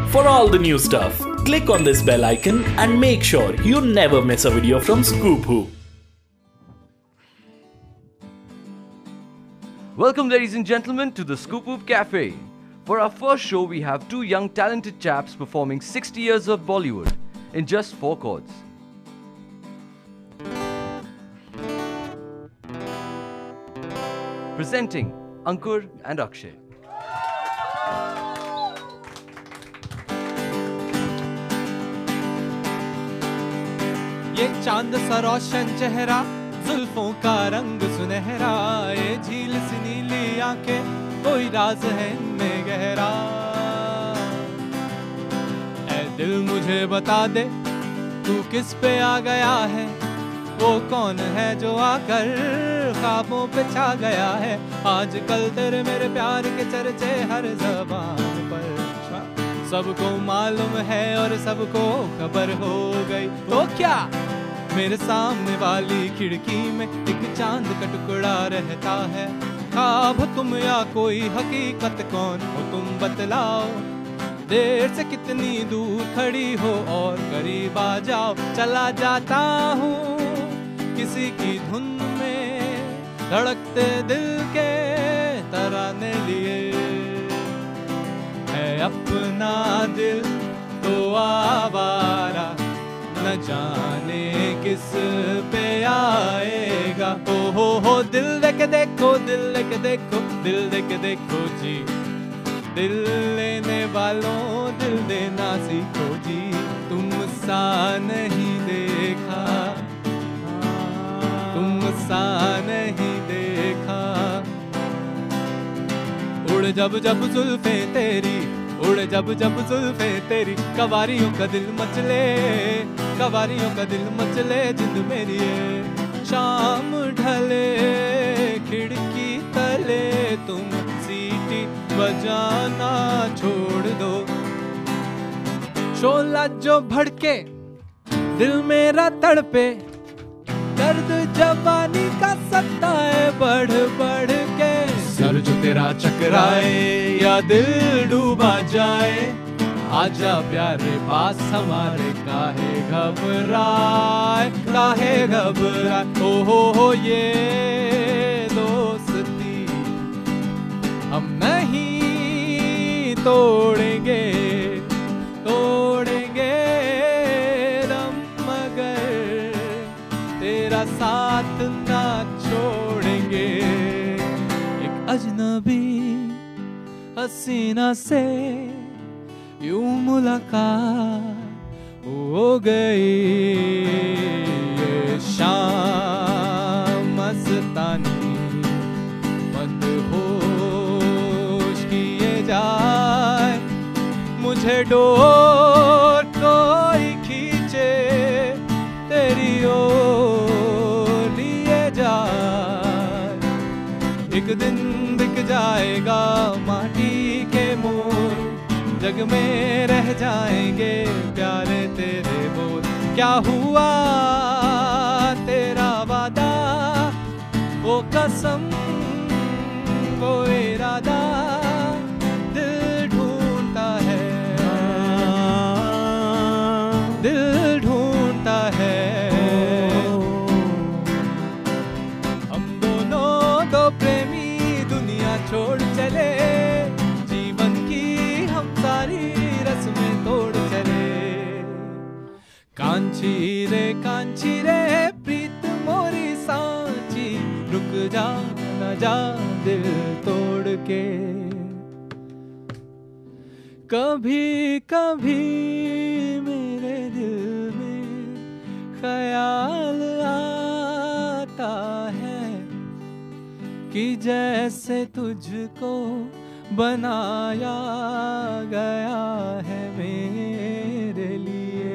For all the new stuff, click on this bell icon and make sure you never miss a video from Scoop Hoop. Welcome, ladies and gentlemen, to the Scoop Hoop Cafe. For our first show, we have two young talented chaps performing 60 years of Bollywood in just 4 chords. Presenting Ankur and Akshay. ये चांद सा रोशन चेहरा, जुल्फों का रंग सुनहरा, ये झील सी नीली आंखें, कोई राज है इनमें गहरा। ऐ दिल मुझे बता दे, तू किस पे आ गया है, वो कौन है जो आकर ख्वाबों पे छा गया है। आजकल तेरे मेरे प्यार के चर्चे हर ज़बान पर, सबको मालूम है और सबको खबर हो गई। तो क्या मेरे सामने वाली खिड़की में एक चांद का टुकड़ा रहता है, ख्वाब तुम या कोई हकीकत, कौन हो तुम बतलाओ। देर से कितनी दूर खड़ी हो और करीब आ जाओ। चला जाता हूँ किसी की धुन में, धड़कते दिल के तराने लिए। है अपना दिल तो आवारा, न जाने किस पे आएगा। ओ हो दिल देके देखो, दिल देके देखो, दिल देके देखो जी। दिल लेने वालों दिल देना सीखो जी। तुम सा नहीं देखा, तुम सा नहीं देखा। उड़ जब जब जुल्फे तेरी, उड़ जब जब जुल्फे तेरी, कवारियों का दिल मचले, कवारियों का दिल मचले जिंद मेरी है। शाम ढले खिड़की तले, तुम सीटी बजाना छोड़ दो। शोला जो भड़के दिल मेरा तड़पे, दर्द जवानी का सताए बढ़ बढ़ के। सर जो तेरा चकराए या दिल डूबा जाए, आजा प्यारे पास हमारे, काहे घबराए, काहे घबराए। ओ हो ये दोस्ती हम नहीं तोड़ेंगे, तोड़ेंगे दम मगर तेरा साथ ना छोड़ेंगे। एक अजनबी हसीना से यूं मुलाकात हो गई। ये शाम मस्तानी मदहोश किए जाए, मुझे डोर कोई खींचे तेरी ओर लिए जाए। एक दिन दिख जाएगा माटी के मोर, जग में रह जाएंगे प्यारे तेरे बोल। क्या हुआ तेरा वादा, वो कसम वो इरादा, दिल ढूंढता है, दिल ढूंढता है। हम दोनों दो प्रेमी दुनिया छोड़ चले, जीवन की हम सारी रस्में तोड़ चले। कांची रे प्रीत मोरी सांची, रुक जा न जा दिल तोड़ के। कभी कभी मेरे दिल में ख्याल आता है कि जैसे तुझको बनाया गया है मेरे लिए।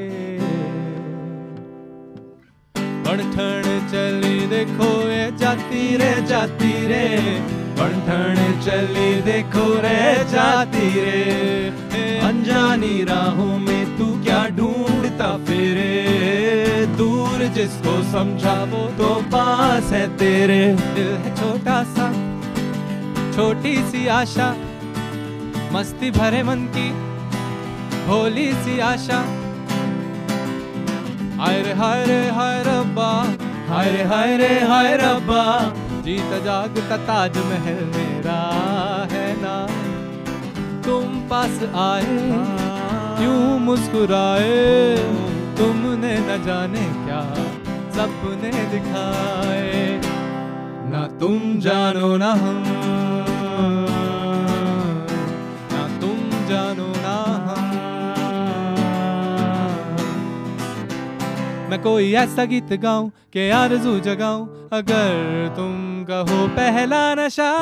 बणठण चली देखो ये जाती रे, जाती रे। बणठण चली देखो रे, जाती रे। अनजानी राहों में तू क्या ढूंढता फिरे, दूर जिसको समझा वो तो पास है तेरे। दिल है छोटा सा, छोटी सी आशा, मस्ती भरे मन की, भोली सी आशा। हाय रे हाय रे हाय रब्बा, हाय रे हाय रे हाय रब्बा, जीता जागता ताजमहल मेरा है ना। तुम पास आए क्यों मुस्कुराए, तुमने न जाने क्या सपने दिखाए। ना तुम जानो ना हम, ना तुम जानो ना हम। मैं कोई ऐसा गीत गाऊं कि आरज़ू जगाऊं, अगर तुम कहो पहला नशा,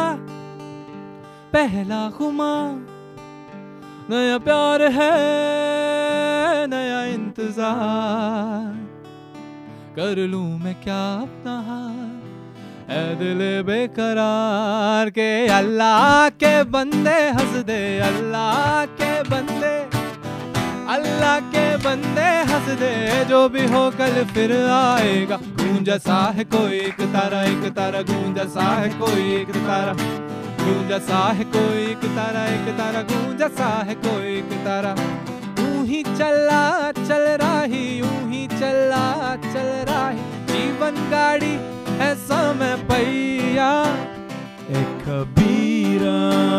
पहला खुमार, नया प्यार है नया इंतजार। कर लूं मैं क्या अपना हाल, ऐ दिल बेकरार के अल्लाह के बंदे हंस दे, अल्लाह के बंदे, अल्लाह के बंदे हंस दे। जो भी हो कल फिर आएगा। गूंजा सा है कोई एक तारा, एक तारा गूंजा सा है कोई एक तारा, गूंजा सा है कोई एक तारा, एक तारा गूंजा सा है कोई एक तारा। यूं ही चला चल राही, यूं ही चला चल राही, जीवन गाड़ी है समय पहिया। एक कबीरा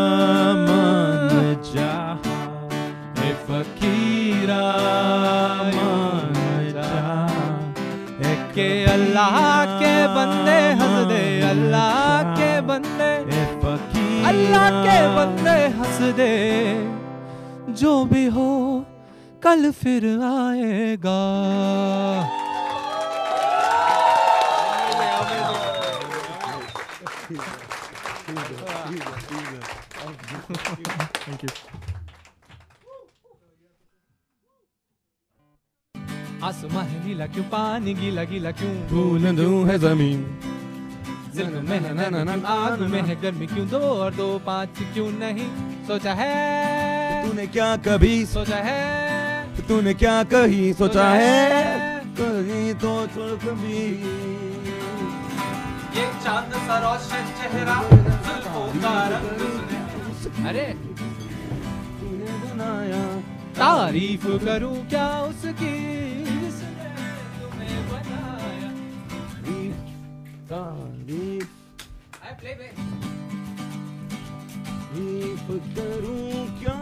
मन जा, एक फकीरा मन जा, एक के अल्लाह के बंदे हंस दे, अल्लाह के बंदे, अल्लाह के बंदे हंस दे। जो भी हो कल फिर आएगा। Thank you. आसमां है नीला क्यों, पानी गीला गीला क्यों, भूल दूं है जमीन, दिल में है नैना क्यों, आग में है गर्मी क्यों, 2 और 2 5 क्यों नहीं सोचा है। तूने क्या कभी सोचा है, तूने क्या कहीं सोचा है, कहीं तो छोड़ कभी। ये चांद सा रोशन चेहरा, जुल्फों का रंग उसने, अरे तूने बनाया, तारीफ करूं क्या उसकी, जिसने तुम्हें बनाया। तारीफ I play bass. करूं क्या